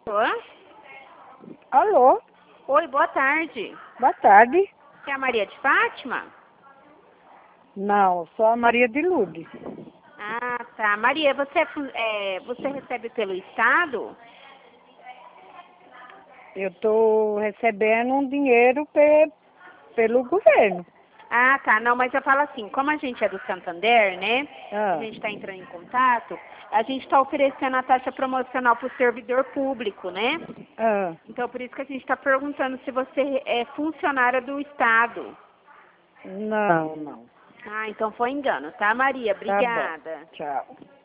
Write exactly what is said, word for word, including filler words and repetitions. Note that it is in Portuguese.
Alô? Alô? Oi, boa tarde. Boa tarde. É a Maria de Fátima? Não, sou a Maria de Lourdes. Ah, tá. Maria, você, é fun- é, você recebe pelo Estado? Eu estou recebendo um dinheiro pe- pelo governo. Ah, tá. Não, mas eu falo assim, como a gente é do Santander, né? A Ah, gente está entrando em contato, a gente está oferecendo a taxa promocional para o servidor público, né? ah, Então, por isso que a gente está perguntando se você é funcionária do Estado. não, não. Ah, então foi engano, tá, Maria? Tá bom. Obrigada. Tchau.